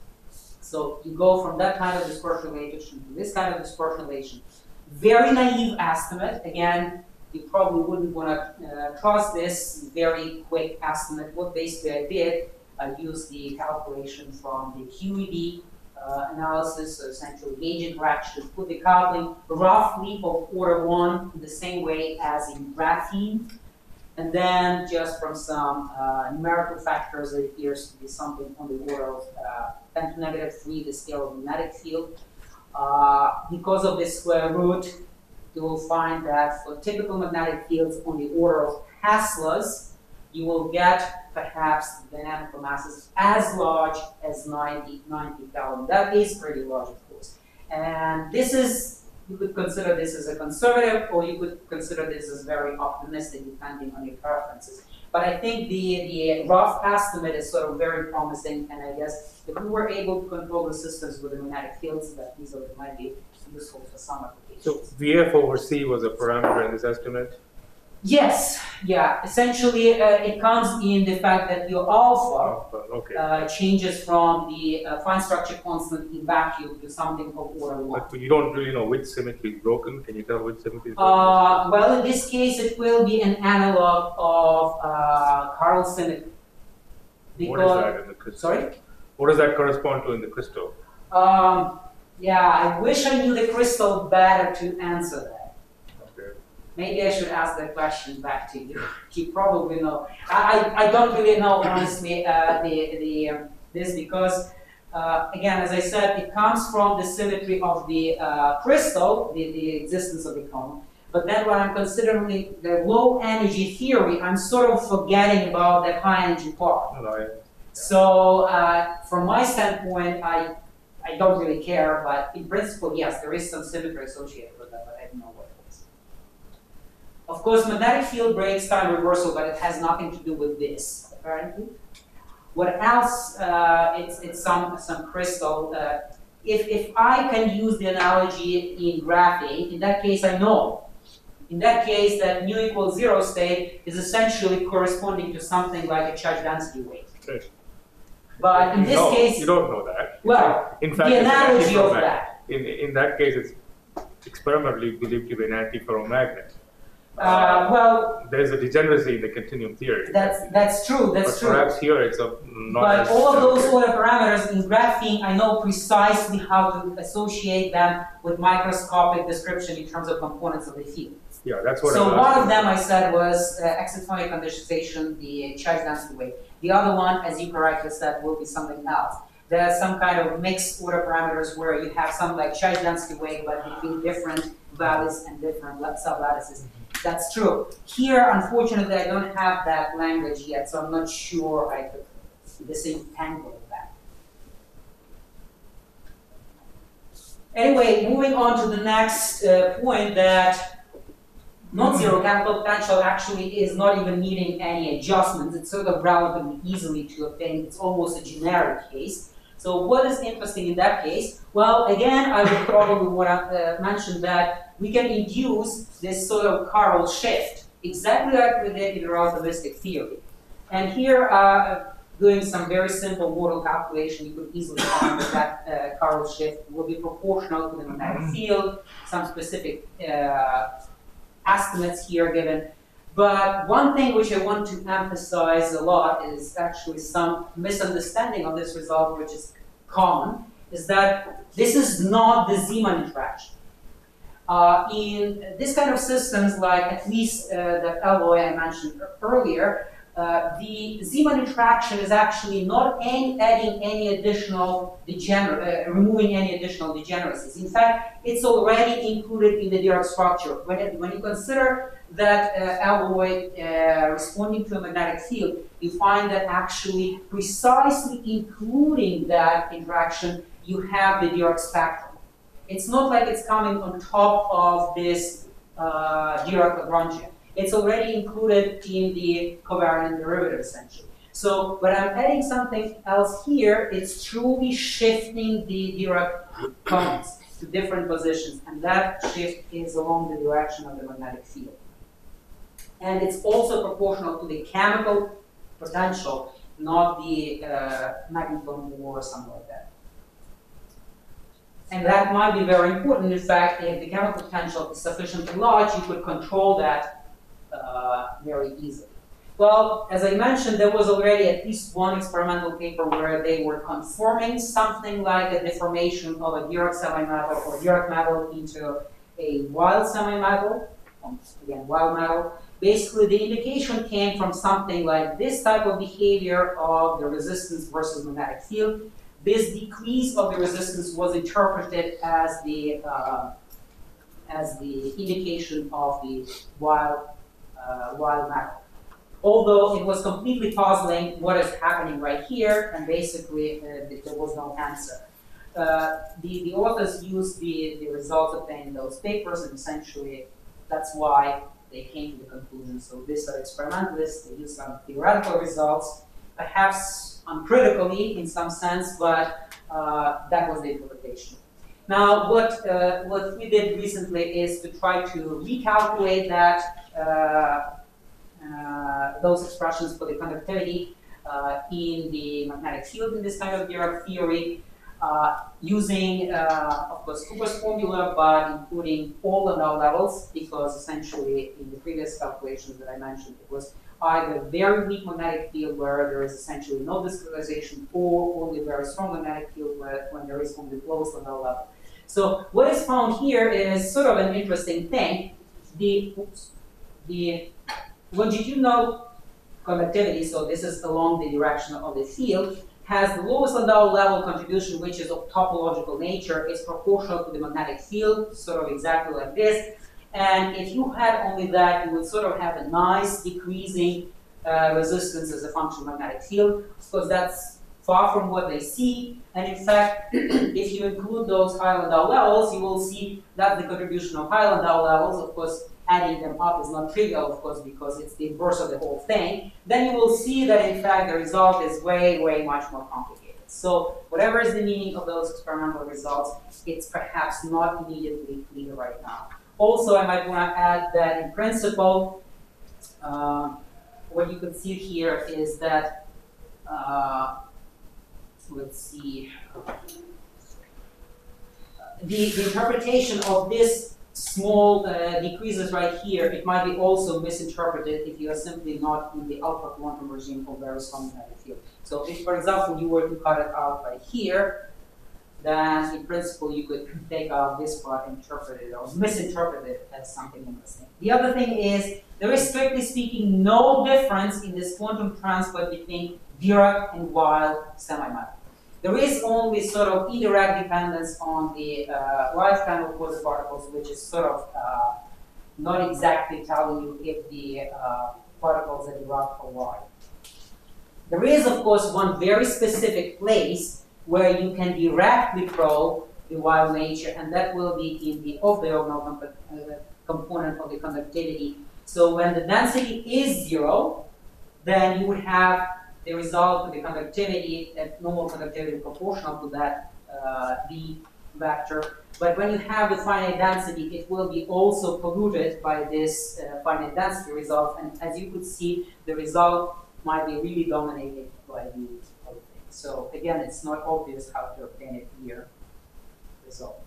A: So you go from that kind of dispersion relation to this kind of dispersion relation. Very naive estimate. Again, you probably wouldn't want to uh, trust this very quick estimate. What basically I did, I used the calculation from the Q E D uh, analysis, so essentially gauge interaction, put the coupling roughly of order one in the same way as in graphene. And then just from some uh, numerical factors, it appears to be something on the order of uh, ten to negative three, the scale of magnetic field. Uh, because of this square root, you will find that for typical magnetic fields on the order of Teslas, you will get perhaps dynamical masses as large as ninety, ninety Kelvin. That is pretty large, of course. And this is, you could consider this as a conservative, or you could consider this as very optimistic, depending on your preferences. But I think the, the rough estimate is sort of very promising, and I guess if we were able to control the systems with the magnetic fields, that easily might be useful for some applications.
F: So V F over C was a parameter in this estimate?
A: Yes, yeah. Essentially, uh, it comes in the fact that your alpha
F: Oh, okay.
A: uh, changes from the uh, fine structure constant in vacuum to something of order one.
F: But you don't really know which symmetry is broken. Can you tell which symmetry is broken?
A: Uh, well, in this case, it will be an analog of uh, Carl symmetry.
F: What is that in the crystal?
A: Sorry?
F: What does that correspond to in the crystal?
A: Um, yeah, I wish I knew the crystal better to answer that.
F: Okay.
A: Maybe I should ask that question back to you. You probably know. I, I don't really know, honestly, uh, the, the, um, this because, uh, again, as I said, it comes from the symmetry of the uh, crystal, the, the existence of the cone. But then when I'm considering the low energy theory, I'm sort of forgetting about that high energy part.
F: No, no, I,
A: So uh, from my standpoint, I, I don't really care, but in principle, yes, there is some symmetry associated with that, but I don't know what it is. Of course, magnetic field breaks time reversal, but it has nothing to do with this, apparently. What else? Uh, it's it's some, some crystal. Uh, if, if I can use the analogy in graphene, in that case, I know. In that case, that mu equals zero state is essentially corresponding to something like a charge density weight.
F: Right.
A: But in
F: You
A: this
F: know-
A: case,
F: you don't know that.
A: well,
F: in fact,
A: the
F: it's an
A: analogy of
F: antiferromagnet.
A: that.
F: In in that case, it's experimentally believed to be an antiferromagnet.
A: Uh, well,
F: There's a degeneracy in the continuum theory.
A: that's that's true. That's
F: but
A: true.
F: perhaps here it's a not.
A: But
F: as
A: all of those
F: delicate.
A: order parameters in graphene, I know precisely how to associate them with microscopic description in terms of components of the field.
F: Yeah, that's what.
A: So
F: I'm
A: one
F: asking.
A: of them I said was uh, exotonic condensation, the charge density weight. The other one, as you correctly said, will be something else. There's some kind of mixed order parameters where you have some like charge density weight, but between different values and different sub-lattices. That's true. Here, unfortunately, I don't have that language yet, so I'm not sure I could disentangle that. Anyway, moving on to the next uh, point, that non-zero chemical potential actually is not even needing any adjustments. It's sort of relatively easily to obtain. It's almost a generic case. So what is interesting in that case? Well, again, I would probably want to uh, mention that we can induce this sort of chiral shift, exactly like we did in the relativistic theory. And here, uh, doing some very simple model calculation, you could easily find that that uh, chiral shift will be proportional to the magnetic field, some specific uh, estimates here given. But one thing which I want to emphasize a lot is actually some misunderstanding of this result, which is common, is that this is not the Zeeman interaction. Uh, in this kind of systems, like at least uh, the alloy I mentioned earlier, uh, the Zeeman interaction is actually not any, adding any additional degener uh, removing any additional degeneracies. In fact, it's already included in the Dirac structure. When, it, when you consider that uh, alloy uh, responding to a magnetic field, you find that actually precisely including that interaction, you have the Dirac spectrum. It's not like it's coming on top of this uh, Dirac Lagrangian. It's already included in the covariant derivative, essentially. So when I'm adding something else here, it's truly shifting the Dirac cones to different positions, and that shift is along the direction of the magnetic field. And it's also proportional to the chemical potential, not the uh, magnetron or something like that. And that might be very important. In fact, if the chemical potential is sufficiently large, you could control that uh, very easily. Well, as I mentioned, there was already at least one experimental paper where they were conforming something like a deformation of a Dirac semi-metal or Dirac metal into a wild semi-metal, again, wild metal. Basically, the indication came from something like this type of behavior of the resistance versus magnetic field. This decrease of the resistance was interpreted as the uh, as the indication of the wild uh, wild metal. Although it was completely puzzling what is happening right here, and basically uh, there was no answer. Uh, the, the authors used the, the results obtained in those papers, and essentially that's why they came to the conclusion. So these are experimentalists, they used some theoretical results, perhaps uncritically in some sense, but uh, that was the interpretation. Now, what, uh, what we did recently is to try to recalculate that, uh, uh, those expressions for the conductivity uh, in the magnetic field in this kind of Dirac theory, uh, using, uh, of course, Cooper's formula, but including all Landau levels, because essentially in the previous calculations that I mentioned, it was either very weak magnetic field where there is essentially no discretization, or only very strong magnetic field where, when there is only lowest Landau level. So what is found here is sort of an interesting thing. The, oops, the longitudinal conductivity, so this is along the direction of the field, has the lowest Landau level contribution, which is of topological nature, is proportional to the magnetic field, sort of exactly like this. And if you had only that, you would sort of have a nice decreasing uh, resistance as a function of magnetic field, because that's far from what they see. And in fact, if you include those high Landau levels, you will see that the contribution of high Landau levels, of course, adding them up is not trivial, of course, because it's the inverse of the whole thing. Then you will see that, in fact, the result is way, way much more complicated. So whatever is the meaning of those experimental results, it's perhaps not immediately clear right now. Also, I might want to add that in principle, uh, what you can see here is that, uh, let's see, the, the interpretation of this small uh, decreases right here, it might be also misinterpreted if you are simply not in the alpha quantum regime of very strong magnetic field. So if, for example, you were to cut it out right here, then in principle you could take out this part and interpret it or misinterpret it as something interesting. The other thing is, there is strictly speaking no difference in this quantum transport between Dirac and wild semi-metal. There is only sort of indirect dependence on the uh, lifetime of quasiparticles, which is sort of uh, not exactly telling you if the uh, particles are Dirac or wild. There is, of course, one very specific place where you can directly probe the wild nature, and that will be in the off-diagonal comp uh, component of the conductivity. So when the density is zero, then you would have the result of the conductivity, that normal conductivity proportional to that uh, V vector. But when you have the finite density, it will be also polluted by this uh, finite density result. And as you could see, the result might be really dominated by the other thing. So again, it's not obvious how to obtain a clear result.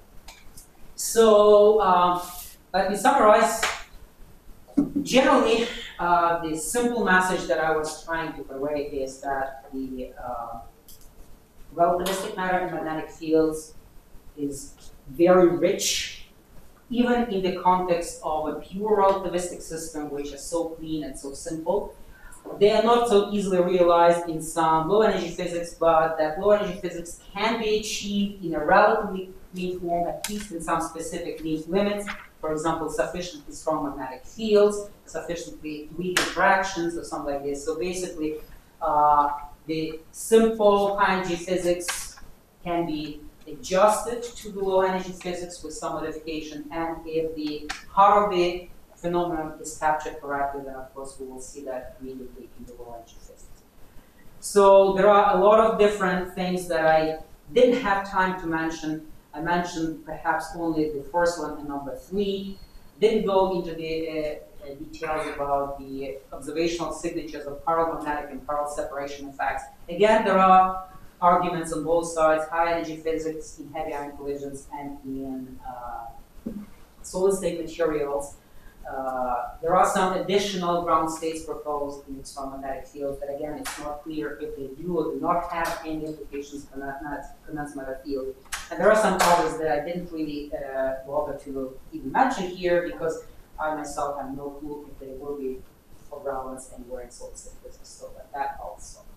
A: So um, let me summarize. Generally, uh, the simple message that I was trying to convey is that the uh, relativistic matter in magnetic fields is very rich, even in the context of a pure relativistic system, which is so clean and so simple, they are not so easily realized in some low energy physics, but that low energy physics can be achieved in a relatively clean form, at least in some specific neat limits. For example, sufficiently strong magnetic fields, sufficiently weak interactions, or something like this. So basically, uh, the simple high energy physics can be adjusted to the low energy physics with some modification, and if the heart of the phenomenon is captured correctly, then of course we will see that immediately in the low energy physics. So there are a lot of different things that I didn't have time to mention. I mentioned perhaps only the first one and number three. Didn't go into the uh, uh, details about the observational signatures of parallel magnetic and parallel separation effects. Again, there are arguments on both sides, high energy physics in heavy ion collisions and in uh, solid state materials. Uh, there are some additional ground states proposed in extremagnetic fields, but again, it's not clear if they do or do not have any implications for that condensed matter field. And there are some others that I didn't really uh, bother to even mention here because I myself have no clue if they will be of relevance anywhere in solid state physics, so that, that also.